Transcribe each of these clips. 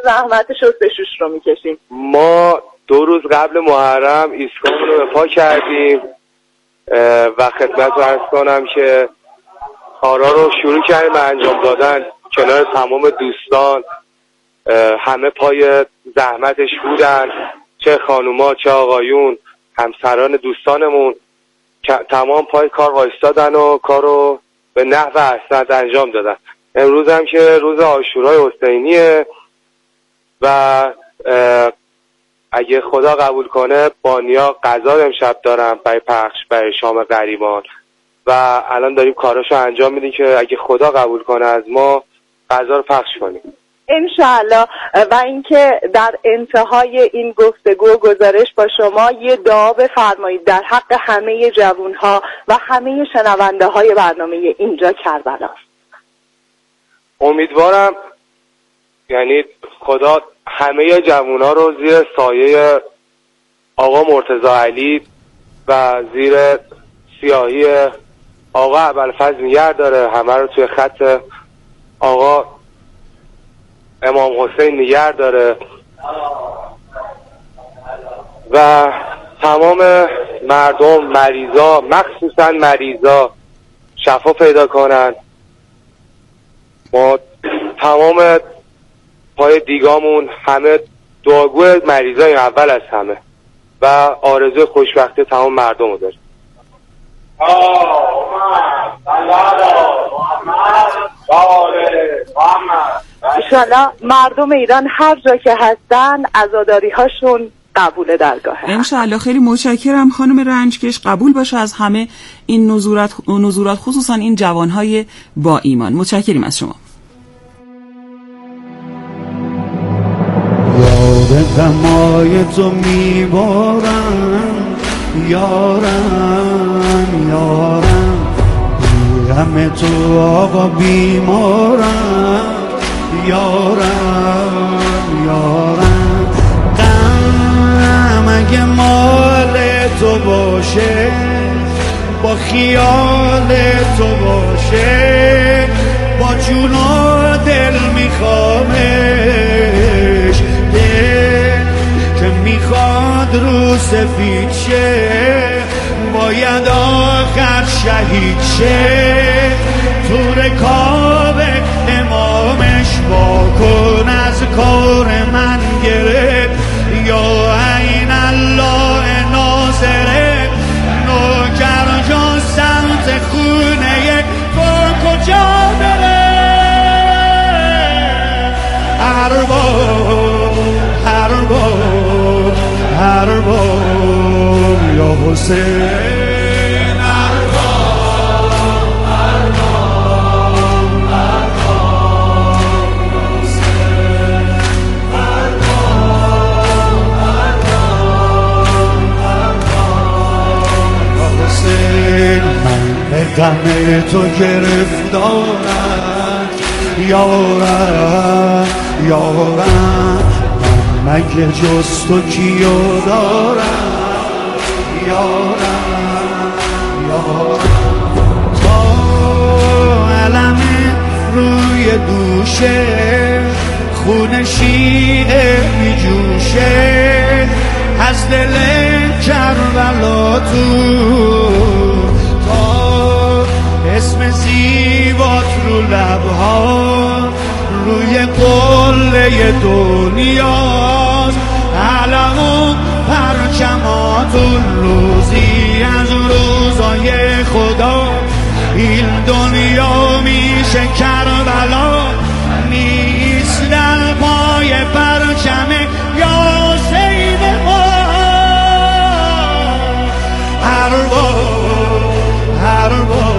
زحمت شستشوش رو میکشیم. ما 2 روز قبل محرم ایستگاهمون رو به پا کردیم و خدمت رو عرض کنم که کارا رو شروع کردیم به انجام دادن کنار تمام دوستان. همه پای زحمتش بودن، چه خانوما چه آقایون، همسران دوستانمون تمام پای کار وایستادن و کارو به نحو احسن انجام دادن. امروز هم که روز عاشورای حسینیه و اگه خدا قبول کنه بانیا غذا امشب دارم برای پخش برای شام غریبان و الان داریم کاراشو انجام میدیم که اگه خدا قبول کنه از ما غذا رو پخش کنیم انشاءالله. و اینکه در انتهای این گفتگو و گزارش با شما یه دعا بفرمایید در حق همه جوانها و همه شنونده های برنامه اینجا کربلاست. امیدوارم یعنی خدا همه جوانها رو زیر سایه آقا مرتضی علی و زیر سیاهی آقا ابوالفضل نگه داره، همه رو توی خط آقا امام حسین نگه داره و تمام مردم مریضا مخصوصا مریضا شفا پیدا کنن. ما تمام پای دیگامون همه دعاگوی مریضای اول از همه و آرزوی خوشبختی تمام مردم رو داریم. انشالله مردم ایران هر جا که هستن عزاداری هاشون قبول درگاه هست. انشالله. خیلی متشکرم خانم رنجکش، قبول باشه از همه این نزورات خصوصا این جوانهای با ایمان. متشکریم از شما. یاد غمای تو میبارم یارم یارم، غم تو آقا بیمارم یارم یارم، غم اگه مال تو باشه با خیال تو باشه با جون و دل میخوامش، دل که میخواد رو سفید شه باید آخر شهید شه، تو رکاب امامش واکن از کار من گرفت یا عین الله ناظره، نوکر جان سمت خونه تو کجا بره، هر بار یا حسین هر بار حسین، من به غم تو گرفتارم یارم یارم، مگه جز تو کیو دارم یارم یارم، تا علم روی دوشه خون شیعه میجوشه از دل کربلا تو، تا اسم زیبات رو لبها روی قله دنیاست، علم و پرچماتون روزی از روزای خدا، این دنیا میشه کربلا نیست در پای پرچم یاسین ما، هر بار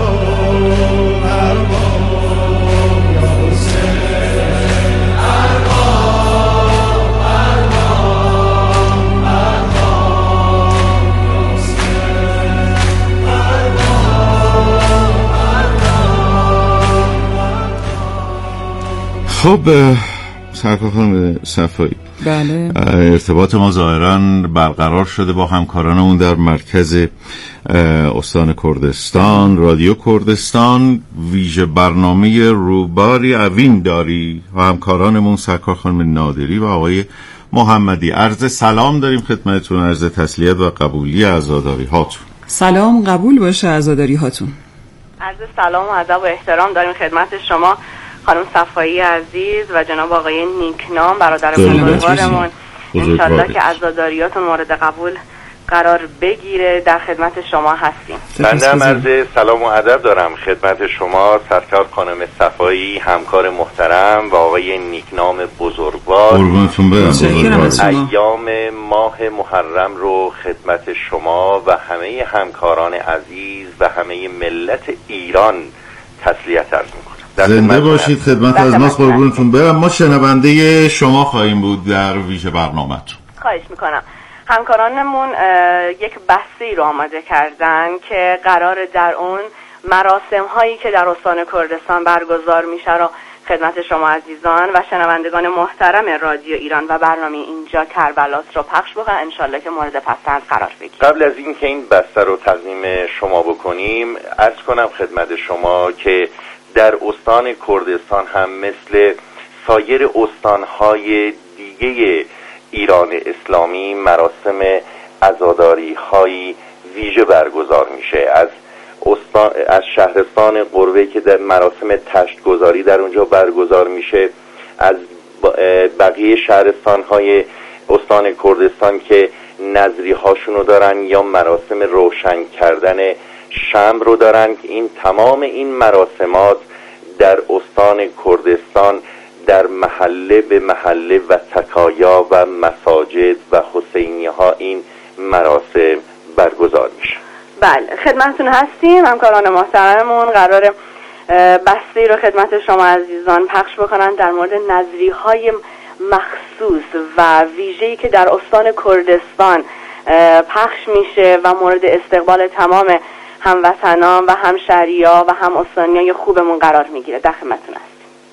خب سرکار خانم صفایی، بله. ارتباط ما ظاهراً برقرار شده با همکارانمون در مرکز استان کردستان، رادیو کردستان. ویژه برنامه روباری اوین داری و همکارانمون سرکار خانم نادری و آقای محمدی. عرض سلام داریم خدمتتون، عرض تسلیت و قبولی عزاداری هاتون. سلام، قبول باشه عزاداری هاتون. عرض سلام و ادب و احترام داریم خدمت شما خانم صفایی عزیز و جناب آقای نیکنام برادر بزرگوارمون. انشالله که عزاداریاتون مورد قبول قرار بگیره. در خدمت شما هستیم. بنده عرض سلام و ادب دارم خدمت شما سرکار خانم صفایی، همکار محترم و آقای نیکنام بزرگوار. قربونتون برم. ایام ماه محرم رو خدمت شما و همه همکاران عزیز و همه ملت ایران تسلیت عرض میکنم. زنده باشید، خدمت از ما. قربونتون برم. ما شنونده شما خواهیم بود در ویژه برنامه‌تون. خواهش میکنم. همکارانمون یک بحثی رو آماده کردن که قرار در اون مراسم هایی که در استان کردستان برگزار میشه رو خدمت شما عزیزان و شنوندگان محترم رادیو ایران و برنامه اینجا کربلاس رو پخش بکنن، انشالله که مورد پسند قرار بگیره. قبل از این که این بسته رو تقدیم شما بکنیم، عرض کنم خدمت شما که در استان کردستان هم مثل سایر استانهای دیگه ایران اسلامی مراسم عزاداری های ویژه برگزار میشه. از شهرستان قربه که در مراسم تشتگذاری در اونجا برگزار میشه، از بقیه شهرستان های استان کردستان که نظری هاشونو دارن یا مراسم روشن کردن شمع رو دارن. این تمام این مراسمات در استان کردستان در محله به محله و سکایا و مساجد و حسینی ها این مراسم برگزار میشه. بله، خدمتتون هستیم. همکاران محترممون قرار بحثی رو خدمت شما عزیزان پخش بکنن در مورد نظری های مخصوص و ویژه‌ای که در استان کردستان پخش میشه و مورد استقبال تمام هموطنان و همشهری‌ها و هم استانیای خوبمون قرار میگیره. در خدمتتون هستیم.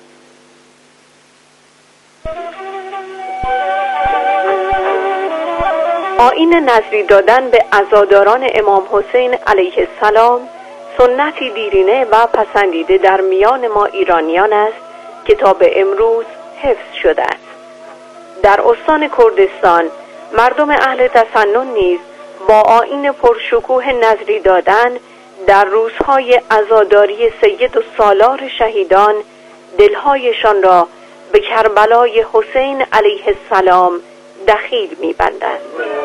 آیین نذری دادن به عزاداران امام حسین علیه السلام سنتی دیرینه و پسندیده در میان ما ایرانیان است که تا به امروز حفظ شده است. در استان کردستان مردم اهل تسنن نیز با آیین پرشکوه نذری دادن در روزهای عزاداری سید و سالار شهیدان دلهایشان را به کربلای حسین علیه السلام دخیل می‌بندند.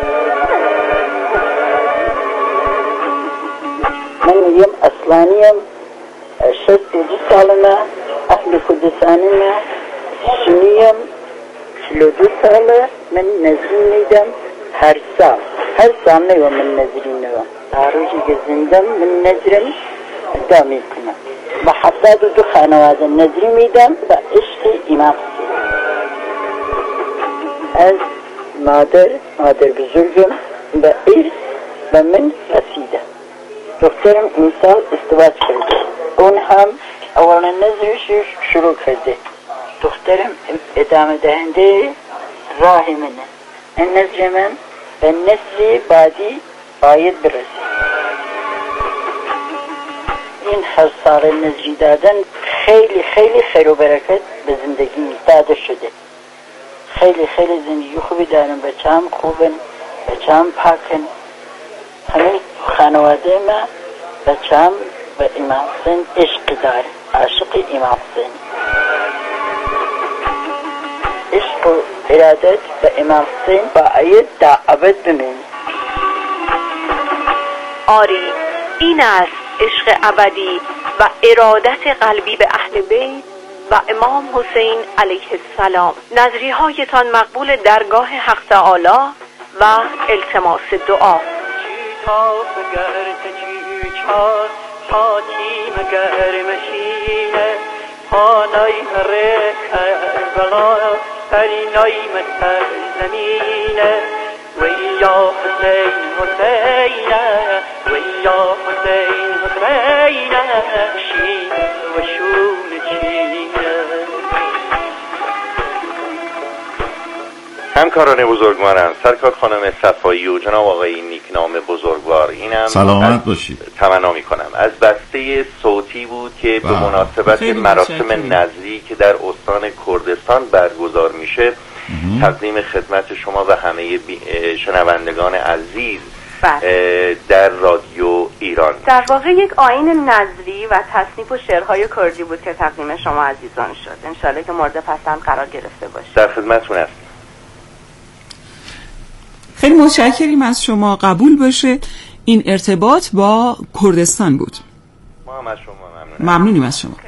من مریم اصلانیم، 62 سالمه، اهل کردستانمه، سنیم، 42 ساله. من نذری میدم هر سال نیو من نذری نیو. روزی که زندم من نذرم ادا میکنم. با 72 خانواده نذری میدم و عشق امام از مادر بزرگم و ارث و من رسیده. دخترم این سال ازدواج کرده، اون هم اولین نذرش شروع کرده. دخترم ادامه دهنده راه منه. این نذر من به نسل بعدی باید برسه. این هر سال نذری دادن خیلی خیلی خیر و برکت به زندگی داده شده. خیلی خیلی زندگی خوبی دارم، بچه‌ام خوبن، بچه‌ام پاکن. همه خانواده ما بچه‌ام و امام حسین عشق داره، عاشق امام حسین. عشق و ارادت به امام حسین باید تا ابد بمونه. آری، این است عشق ابدی و ارادت قلبی به اهل بیت و امام حسین علیه السلام. نذری هایتان مقبول درگاه حق تعالی و التماس دعا. ويا حسين حسين ويا حسين حسين شين وشون شين همکاران بزرگوارم، سرکار خانم صفایی و جناب آقای نیکنام بزرگوار، اینم سلامت باشید. تمنا میکنم. از بسته صوتی بود که به مناسبت مراسم نذری که در استان کردستان برگزار میشه تقدیم خدمت شما و همه شنوندگان عزیز در رادیو ایران. در واقع یک آیین نذری و تصنیف و شعرهای کردی بود که تقدیم شما عزیزان شد. انشالله که مورد پسند قرار گرفته باشه. در خدمتتون هستم. خیلی متشکریم از شما. قبول باشه این ارتباط با کردستان بود. ما هم از شما ممنونیم از شما.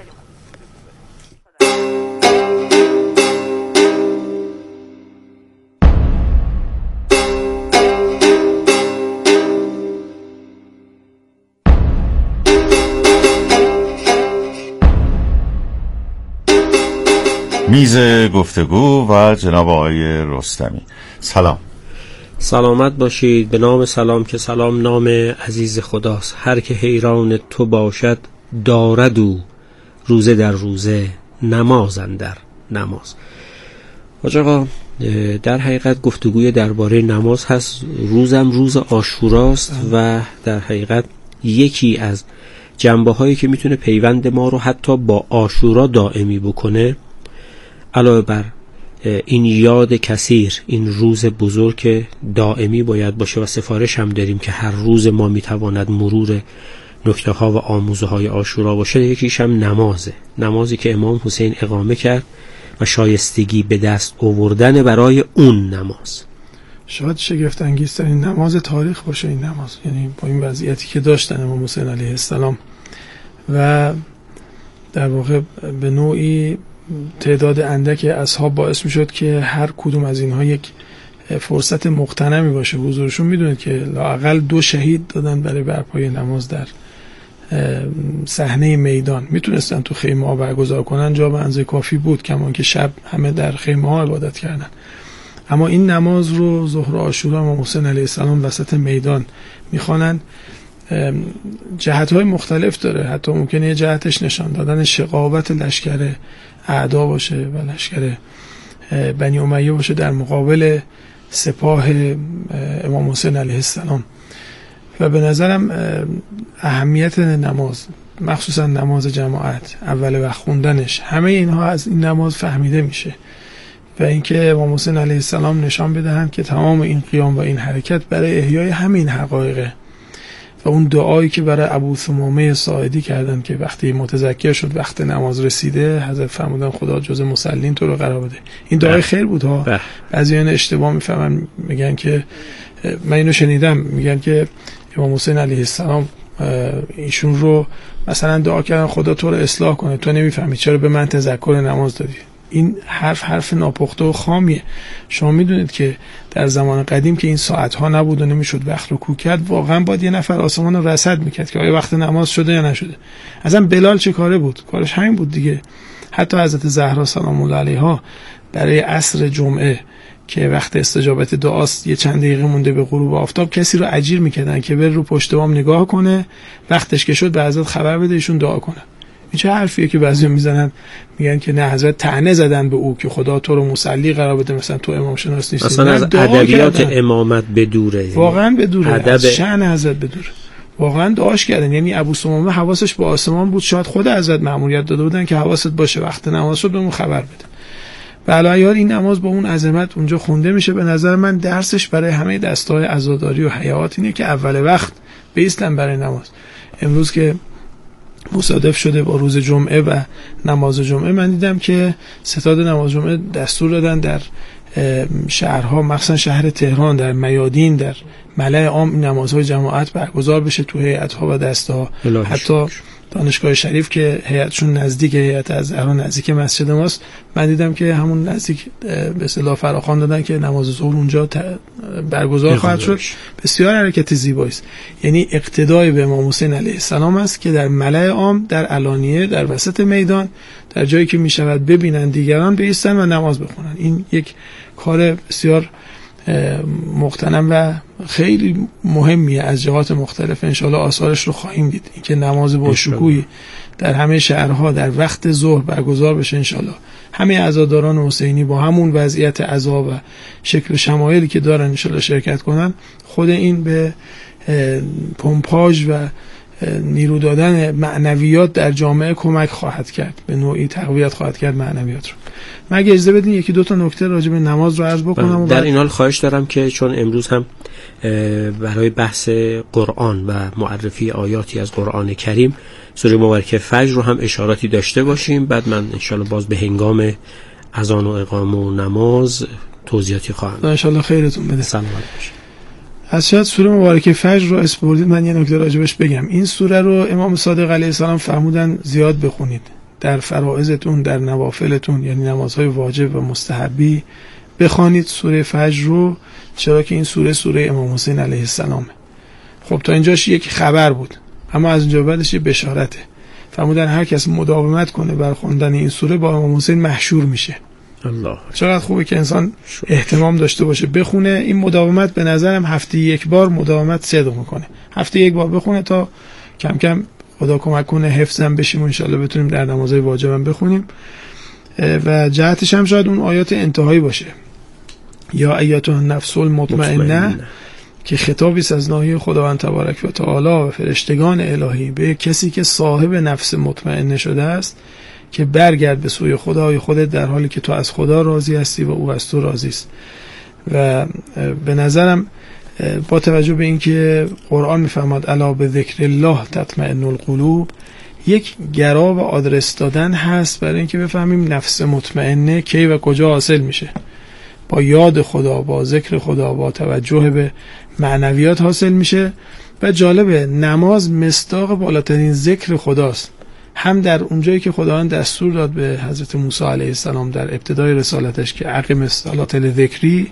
میز گفتگو و جناب آقای رستمی. سلام. سلامت باشید. به نام سلام که سلام نام عزیز خداست. هر که حیران تو باشد دارد او روزه در روزه نماز اندر نماز. حاج آقا، در حقیقت گفتگوی درباره نماز هست. روزم روز عاشوراست و در حقیقت یکی از جنبه هایی که میتونه پیوند ما رو حتی با عاشورا دائمی بکنه، علاوه بر این یاد کثیر، این روز بزرگ که دائمی باید باشه و سفارش هم داریم که هر روز ما میتواند مرور نکته ها و آموزه های عاشورا باشه، یکیش هم نمازه. نمازی که امام حسین اقامه کرد و شایستگی به دست آوردن برای اون نماز. شاید شگفت انگیزترین نماز تاریخ باشه این نماز، یعنی با این وضعیتی که داشتن امام حسین علیه السلام و در واقع به نوعی تعداد اندک اصحاب باعث می شد که هر کدوم از اینها یک فرصت مغتنمی باشه. حضورشون میدونید که لااقل 2 شهید دادن برای برپای نماز در صحنه میدان. میتونستن تو خیمه ها برگزار کنن، جا به اندازه کافی بود، کمان که شب همه در خیمه ها عبادت کردن. اما این نماز رو ظهر عاشورا امام حسین علیه السلام وسط میدان میخوانن. جهت‌های مختلف داره، حتی ممکنه یه جهتش نشان دادن شقاوت لشکر اعدا باشه و لشکر بنی امیه باشه در مقابل سپاه امام حسین علیه السلام. و به نظرم اهمیت نماز، مخصوصا نماز جماعت، اول وقت خوندنش، همه اینها از این نماز فهمیده میشه و اینکه امام حسین علیه السلام نشان بدهند که تمام این قیام و این حرکت برای احیای همین حقایقه. و اون دعایی که برای ابو ثمامه ساعدی کردن که وقتی متذکر شد وقت نماز رسیده، حضرت فرمودن خدا جز مسلین تو رو قرار بده. این دعای خیر بود ها. بعضیان اشتباه میفهمن، میگن که من اینو شنیدم، میگن که امام حسین علیه السلام ایشون رو مثلا دعا کردن خدا تو رو اصلاح کنه، تو نمیفهمی چرا به من تذکر نماز دادی. این حرف ناپخته و خامیه. شما میدونید که در زمان قدیم که این ساعت‌ها نبود و نمیشد وقت رو کو کرد، واقعا باید یه نفر آسمان رو رصد میکرد که آیا وقت نماز شده یا نشده. اصلا بلال چه کاره بود؟ کارش همین بود دیگه. حتی حضرت زهرا سلام الله علیها برای عصر جمعه که وقت استجابت دعاست، یه چند دقیقه مونده به غروب آفتاب، کسی رو اجیر میکردن که بر رو پشت بام نگاه کنه، وقتش که شد به حضرت خبر بده ایشون دعا کنه. این چه حرفیه که بعضی میزنن، میگن که نه حضرت طعنه زدن به او که خدا تو رو مصلی قرار بده، مثلا تو امام شناس نیستی. اصلا از ادبیات امامت بدوره، واقعا بدوره، از شأن حضرت بدوره. واقعا دعاش کردن. یعنی ابو ثمامه حواسش به آسمان بود، شاید خود حضرت مأموریت داده بودن که حواست باشه وقت نماز شد بهمون خبر بده. بله این نماز با اون عظمت اونجا خونده میشه. به نظر من درسش برای همه دسته‌های عزاداری و حیات اینه که اول وقت بیستن برای نماز. امروز که مصادف شده با روز جمعه و نماز جمعه، من دیدم که ستاد نماز جمعه دستور دادن در شهرها، مخصوصا شهر تهران، در میادین، در ملأ عام نمازهای جماعت برگزار بشه تو هیئت‌ها و دسته‌ها. حتی دانشگاه شریف که هیئتشون نزدیک هیئت الزهرا نزدیک مسجد ماست، من دیدم که همون نزدیک به اصطلاح فراخوان دادن که نماز ظهر اونجا برگزار خواهد شد. بسیار حرکت زیبایی است. یعنی اقتدای به امام حسین علیه السلام است که در ملأ عام، در علانیه، در وسط میدان، در جایی که میشود ببینن دیگران بایستن و نماز بخونن. این یک کار بسیار مغتنم و خیلی مهمیه از جهات مختلف. انشالله آثارش رو خواهیم دید. اینکه نماز با شکوهی در همه شهرها در وقت ظهر برگزار بشه انشالله همه عزاداران حسینی با همون وضعیت عزا و شکل شمایلی که دارن ان شاءالله شرکت کنن. خود این به پمپاژ و نیرو دادن معنویات در جامعه کمک خواهد کرد، به نوعی تقویت خواهد کرد معنویات رو. من اگه اجازه بدین یکی دو تا نکته راجع به نماز رو عرض بکنم. در این حال خواهش دارم که چون امروز هم برای بحث قرآن و معرفی آیاتی از قرآن کریم سوره مبارکه فجر رو هم اشاراتی داشته باشیم، بعد من انشالله باز به هنگام اذان و اقامه و نماز توضیحاتی خواهم داد. انشالله خیرتون بده. سلامت باشید. از شاید سوره مبارکه فجر رو اسپردید، من یه نکته راجبش بگم. این سوره رو امام صادق علیه السلام فرمودن زیاد بخونید در فرائضتون، در نوافلتون، یعنی نمازهای واجب و مستحبی بخوانید سوره فجر رو، چرا که این سوره امام حسین علیه السلامه. خب تا اینجاش یک خبر بود، اما از اونجا بعدش یه بشارته. فرمودن هر کس مداومت کنه بر خوندن این سوره با امام حسین محشور میشه. الله، چقدر خوبه که انسان اهتمام داشته باشه بخونه. این مداومت به نظرم هفته یک بار مداومت صدق میکنه. هفته یک بار بخونه تا کم کم خدا کمک کنه حفظم بشیم و انشالله بتونیم در نمازهای واجبم بخونیم. و جهتش هم شاید اون آیات انتهایی باشه، یا ایتها النفس المطمئنه، که خطابی است از ناحیه خداوند تبارک و تعالی و فرشتگان الهی به کسی که صاحب نفس مطمئنه شده است که برگرد به سوی خدای خودت در حالی که تو از خدا راضی هستی و او از تو راضی است. و به نظرم با توجه به اینکه قرآن میفرماد الا به ذکر الله تطمئن القلوب، یک گرا و آدرس دادن هست برای اینکه بفهمیم نفس مطمئنه کی و کجا حاصل میشه. با یاد خدا، با ذکر خدا، با توجه به معنویات حاصل میشه. و جالبه نماز مصداق بالاترین ذکر خداست، هم در اونجایی که خداوند دستور داد به حضرت موسی علیه السلام در ابتدای رسالتش که اقیم الصلاة لذکری،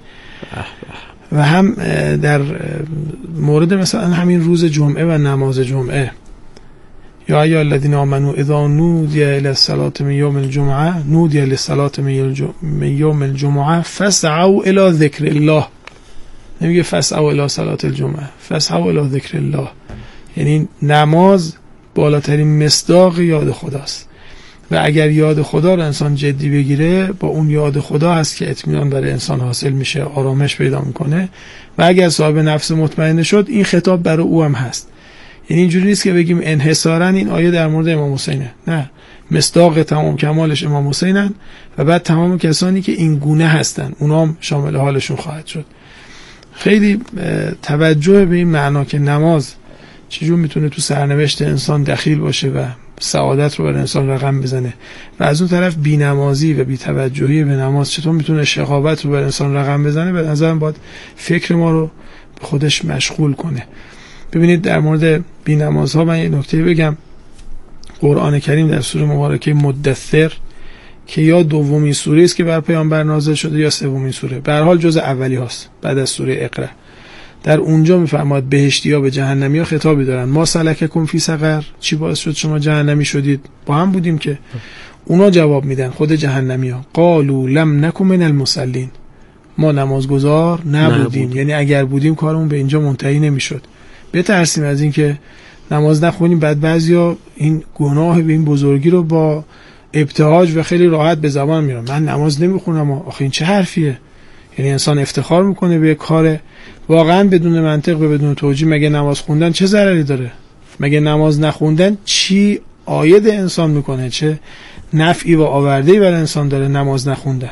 و هم در مورد مثلا همین روز جمعه و نماز جمعه، یا ایها الذین آمنوا اذا نودی الی الصلاة من یوم الجمعه نودی للصلاة من یوم الجمعه فاسعوا الی ذکر الله. نمیگه فاسعوا الی صلاة الجمعه، فاسعوا الی ذکر الله. یعنی نماز بالاترین مصداق یاد خداست و اگر یاد خدا رو انسان جدی بگیره، با اون یاد خدا هست که اطمینان برای انسان حاصل میشه، آرامش پیدا میکنه. و اگر صاحب نفس مطمئن شد، این خطاب برای او هم هست. یعنی اینجوری نیست که بگیم انحصاراً این آیه در مورد امام حسینه، نه، مصداق تمام کمالش امام حسینن و بعد تمام کسانی که این گونه هستن اونا هم شامل حالشون خواهد شد. خیلی توجه به این معنا که نماز چجور میتونه تو سرنوشت انسان دخیل باشه و سعادت رو برای انسان رقم بزنه، و از اون طرف بی‌نمازی و بی‌توجهی به نماز چطور میتونه شقاوت رو برای انسان رقم بزنه، به نظرم باید فکر ما رو به خودش مشغول کنه. ببینید در مورد بی‌نمازها من یه نکته بگم. قرآن کریم در سوره مبارکه مدثر که یا دومین سوره است که بر پیامبر نازل شده یا سومین سوره، به هر حال جز اولی هاست بعد از سوره اقرا، در اونجا میفرماد بهشتی‌ها به جهنمی‌ها خطابی دارن، ما سلککم فی سقر، چی باعث شد شما جهنمی شدید؟ با هم بودیم که. اونا جواب میدن، خود جهنمی‌ها، قالوا لم نکن من المصلین، ما نمازگزار نبودیم. یعنی اگر بودیم کارمون به اینجا منتهی نمیشد. بترسیم از این که نماز نخونیم، بعد بعضیا این گناه به این بزرگی رو با ابتهاج و خیلی راحت به زبان میارن، من نماز نمیخونم. آخه این چه حرفیه؟ یعنی انسان افتخار میکنه به کار واقعا بدون منطق و بدون توجیه. مگه نماز خوندن چه ضرری داره؟ مگه نماز نخوندن چی عاید انسان میکنه؟ چه نفعی و آورده‌ای برای انسان داره نماز نخوندن؟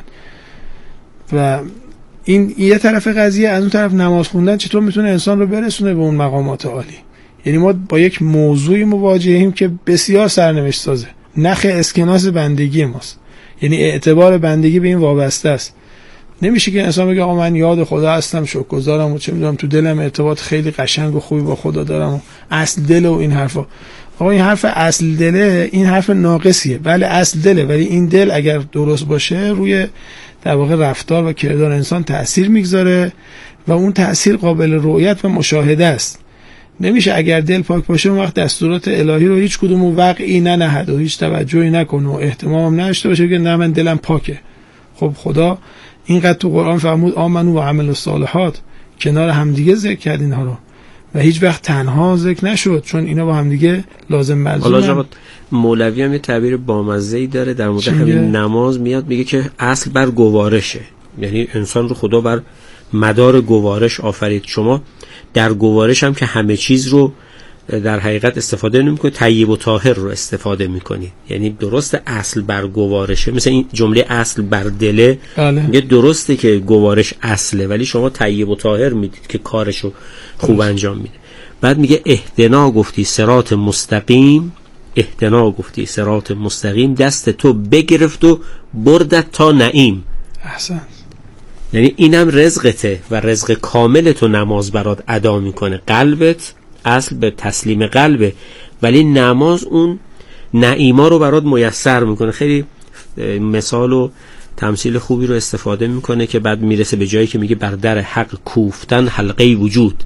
و این یه طرف قضیه. از اون طرف نماز خوندن چطور میتونه انسان رو برسونه به اون مقامات عالی؟ یعنی ما با یک موضوعی مواجهیم که بسیار سرنوشت سازه، نخ اسکناس بندگی ماست. یعنی اعتبار بندگی به این وابسته است. نمیشه که انسان بگه آقا من یاد خدا هستم، شکرگزارم و چه میدونم تو دلم ارتباط خیلی قشنگ و خوبی با خدا دارم و اصل دل و این حرفا. آقا این حرف اصل دله، این حرف ناقصیه. بله اصل دله، ولی این دل اگر درست باشه روی در واقع رفتار و کردار انسان تأثیر میگذاره و اون تأثیر قابل رؤیت و مشاهده است. نمیشه اگر دل پاک باشه اون وقت دستورات الهی رو هیچ کدوم وقعی ننهد و هیچ توجهی نکنه و اهتمام نداشته باشه که نه من دلم پاکه. خب خدا اینقدر تو قرآن فرمود آمنو و عملوا الصالحات، کنار همدیگه ذکر کرد اینها رو. و هیچ وقت تنها ذکر نشد، چون اینا با هم دیگه لازم ملزومن. حالا جواد مولوی هم یه تعبیر بامزه‌ای داره در مورد همین نماز، میاد میگه که اصل بر گوارشه، یعنی انسان رو خدا بر مدار گوارش آفرید. شما در گوارش هم که همه چیز رو در حقیقت استفاده نمی‌کنید، طیب و طاهر رو استفاده می‌کنید. یعنی درسته اصل بر گوارشه، مثل این جمله اصل بر دله، میگه درسته که گوارش اصله ولی شما طیب و طاهر میدید که کارشو خوب انجام میده. بعد میگه اهدنا گفتی صراط مستقیم، اهدنا گفتی صراط مستقیم، دست تو بگرفت و بردت تا نعیم. احسن. یعنی اینم رزقته و رزق کامل تو نماز برات ادا میکنه. قلبت اصل به تسلیم قلبه، ولی نماز اون نعیما رو برات میسر میکنه. خیلی مثال و تمثیل خوبی رو استفاده میکنه که بعد میرسه به جایی که میگه بر در حق کوفتن حلقه وجود.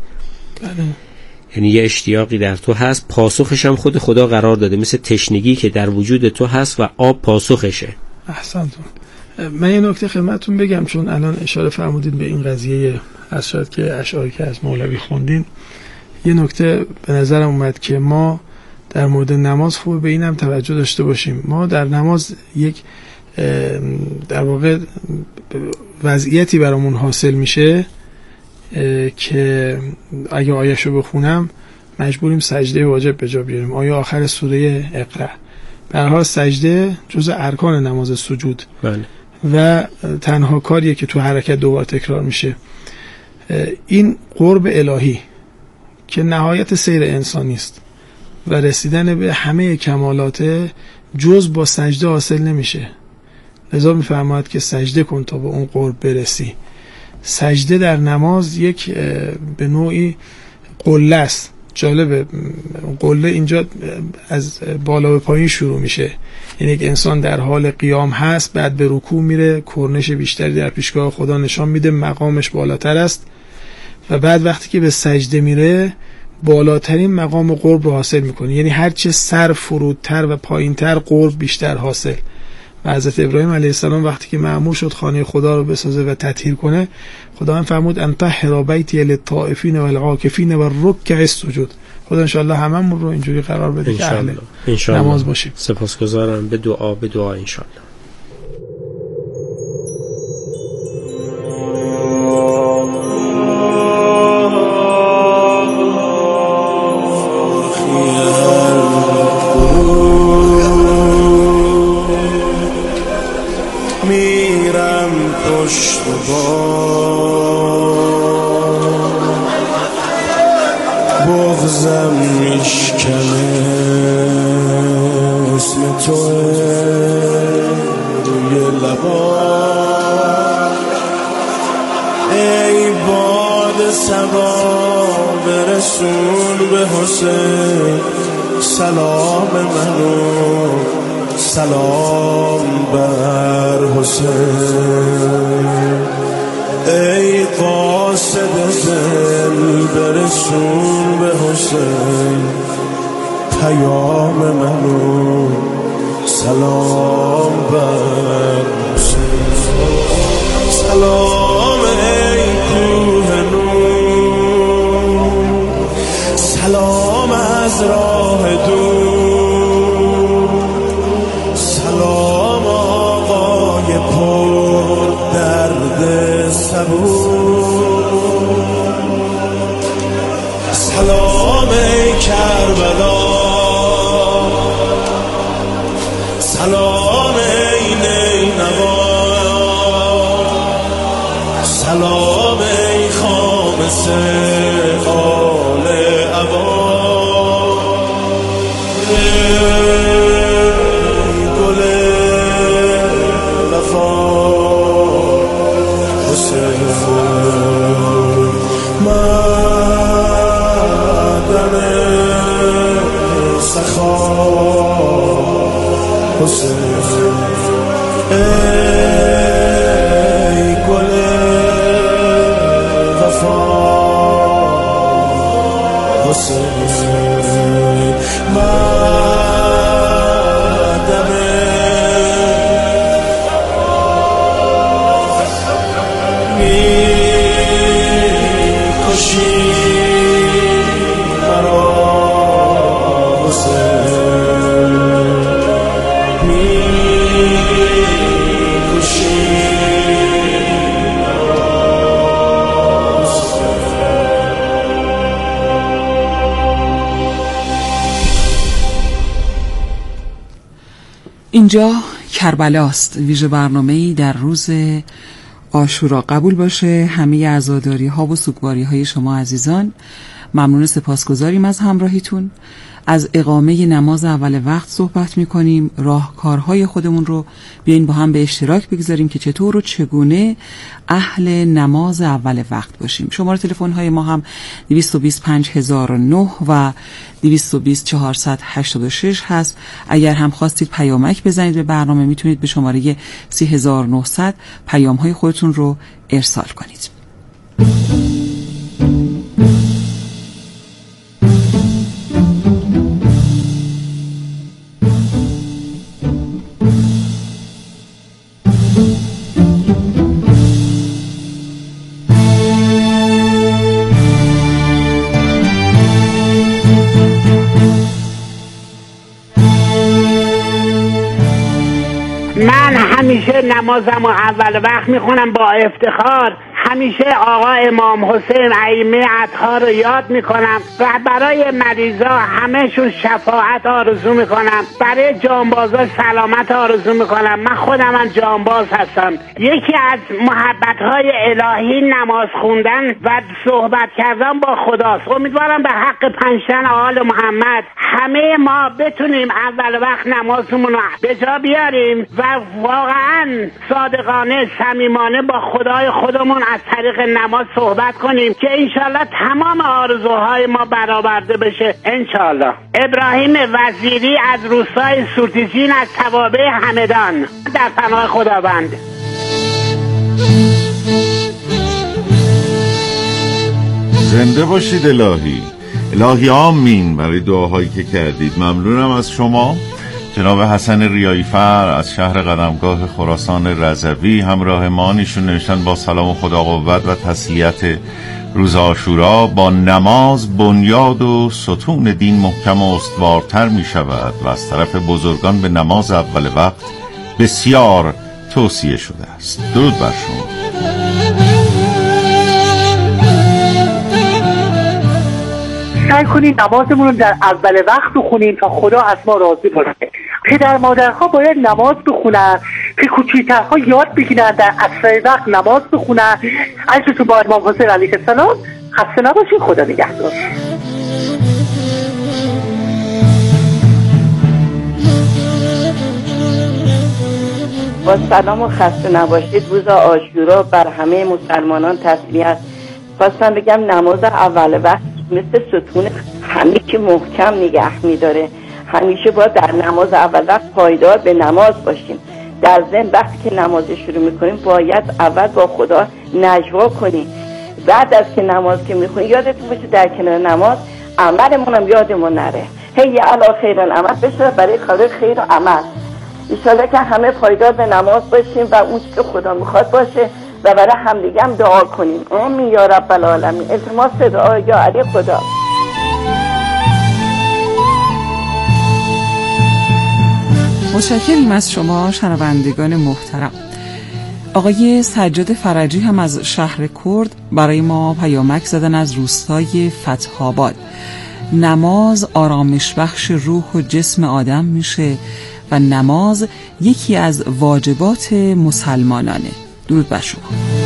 یعنی یه اشتیاقی در تو هست، پاسخش هم خود خدا قرار داده، مثل تشنگی که در وجود تو هست و آب پاسخشه. احسنتون. من یه نکته خدمتتون بگم، چون الان اشاره فرمودید به این قضیه از شاید که اشعاری که از مولوی خوندین، یه نکته به نظرم اومد که ما در مورد نماز خوب به این هم توجه داشته باشیم. ما در نماز یک در واقع وضعیتی برامون حاصل میشه که اگه آیه‌شو بخونم مجبوریم سجده واجب به جا بیاریم. آیه آخر سوره اقرا. به هر حال سجده جزء ارکان نماز سجود بله. و تنها کاریه که تو حرکت دوبار تکرار میشه. این قرب الهی که نهایت سیر انسانی است و رسیدن به همه کمالات جز با سجده حاصل نمیشه. لذا میفرماید که سجده کن تا به اون قرب برسی. سجده در نماز یک به نوعی قله است. جالبه، قله اینجا از بالا به پایین شروع میشه، یعنی یک انسان در حال قیام هست، بعد به رکوع میره، کرنش بیشتری در پیشگاه خدا نشان میده، مقامش بالاتر است و بعد وقتی که به سجده میره بالاترین مقام قرب رو حاصل میکنه. یعنی هرچه سر فرودتر و پایینتر قرب بیشتر حاصل. و حضرت ابراهیم علیه السلام وقتی که مأمور شد خانه خدا رو بسازه و تطهیر کنه، خدا هم فرمود ان طهر بیتی للطائفین والعاکفین والرکع السجود. خدا انشالله هممون رو اینجوری قرار بده که اهل نماز باشیم. سپاسگزارم. به دعا انشالله. بغزم میشکنه اسم توه روی لبا، ای باد صبا برسون به حسین سلام منو، سلام بر حسین. ای قاصد دل برسون به حسین پیام منو، سلام بر حسین. سلام ای کوه نور، سلام از راه دور، سلام آقای پر درد صبور، سلام ای کربلا، سلام ای نینوا، سلام ای خامس آل عبا، ای گل وفا حسین، مادم سخا حسین، ای گل وفا حسین، مادم میکشی اینجا کربلاست، ویژه برنامه‌ای در روز عاشورا. قبول باشه همه عزاداری ها و سوگواری های شما عزیزان. ممنون، سپاسگزاریم از همراهیتون. از اقامه نماز اول وقت صحبت میکنیم. راهکارهای خودمون رو بیاین با هم به اشتراک بگذاریم که چطور و چگونه اهل نماز اول وقت باشیم. شماره تلفن های ما هم 225009 و 220486 هست. اگر هم خواستید پیامک بزنید به برنامه، میتونید به شماره 3900 پیام های خودتون رو ارسال کنید. همیشه نمازم اول وقت میخونم با افتخار. همیشه آقا امام حسین ائمه اطهار رو یاد میکنم و برای مریضا همهشون شفاعت آرزو میکنم، برای جانبازا سلامت آرزو میکنم. من خودم هم جانباز هستم. یکی از محبتهای الهی نماز خوندن و صحبت کردن با خداست. امیدوارم به حق پنجتن آل محمد همه ما بتونیم اول وقت نمازمون رو به جا بیاریم و واقعا صادقانه صمیمانه با خدای خودمون از طریق نماز صحبت کنیم که انشالله تمام آرزوهای ما برآورده بشه انشالله. ابراهیم وزیری از روستای سورتیجین از توابع همدان، در پناه خداوند. زنده باشید الهی. الهی آمین برای دعاهایی که کردید. ممنونم از شما. جناب حسن ریایی‌فر از شهر قدمگاه خراسان رضوی همراه ما. ایشون نوشتن با سلام و خدا قوت و تسلیت روز عاشورا، با نماز بنیاد و ستون دین محکم و استوارتر می شود و از طرف بزرگان به نماز اول وقت بسیار توصیه شده است. درود بر شما. سعی کنید نمازمون رو در اول وقت بخونیم تا خدا از ما راضی باشه. پدر مادرها باید نماز بخونن که کوچیک‌ترها یاد بگیرن در اسرع وقت نماز بخونن. عزیزتون با امام حسین علیه السلام. خسته نباشید. خدا نگهدار. با سلام و خسته نباشید. روز عاشورا بر همه مسلمانان تسلیت است. خواستم بگم نماز اول وقت مثل ستون همه که محکم نگه می‌داره. همیشه باید در نماز اول وقت پایدار به نماز باشیم. در ضمن وقتی که نماز شروع می‌کنیم باید اول با خدا نجوا کنیم. بعد از که نماز که می‌خونیم یادتون باشه در کنار نماز عملمون هم یادمون نره. هی علی خیر العمل بشه برای کار خیر و عمل. ان شاءالله که همه پایدار به نماز باشیم و اون چیزی که خدا می‌خواد باشه و برای همدیگه هم دعا کنیم. آمین یا رب العالمین. التماس دعا یا علی خدا. متشکریم از شما شنوندگان محترم. آقای سجاد فرجی هم از شهر کرد برای ما پیامک زدن از روستای فتح‌آباد. نماز آرامش بخش روح و جسم آدم میشه و نماز یکی از واجبات مسلمانانه. درود بر شما.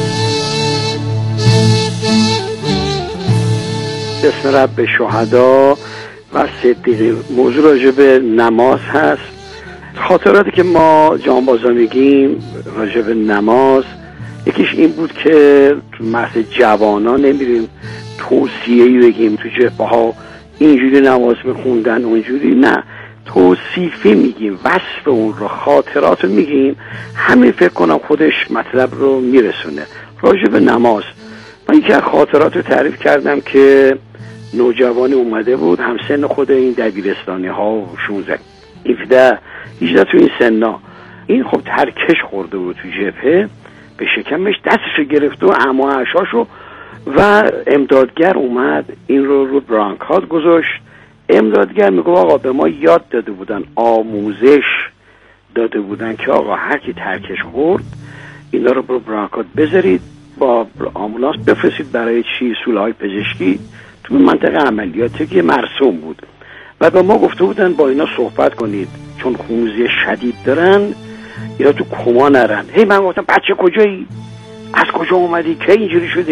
اسم رب شهدا و صدیقین. موضوع راجع به نماز هست. خاطراتی که ما جانبازا میگیم راجع به نماز، یکیش این بود که تو محض جوانان نمیریم توصیه‌ای بگیم تو جبهه ها اینجوری نماز میخوندن اونجوری، نه، توصیفی میگیم، وصف اون رو، خاطرات رو میگیم. همین فکر کنم خودش مطلب رو میرسونه. راجع به نماز من یکی از خاطرات رو تعریف کردم که نوجوانی اومده بود همسن خود این دبیرستانی ها و 16 17 18 تو این سنا. این خب ترکش خورده بود تو جبهه، به شکمش دستشو گرفته و امعاشاشو و امدادگر اومد این رو برانکات گذاشت. امدادگر میگه آقا به ما یاد داده بودن، آموزش داده بودن که آقا هر کی ترکش خورد اینا رو برانکات بذارید، با آمبولانس بفرستید برای سوله‌های پزشکی تو منطقه عملیاتی که مرسوم بود. و به ما گفته بودن با اینا صحبت کنید چون خونریزی شدید دارن اینا تو کما نرن. هی من گفتم بچه کجایی؟ از کجا اومدی؟ که اینجوری شده؟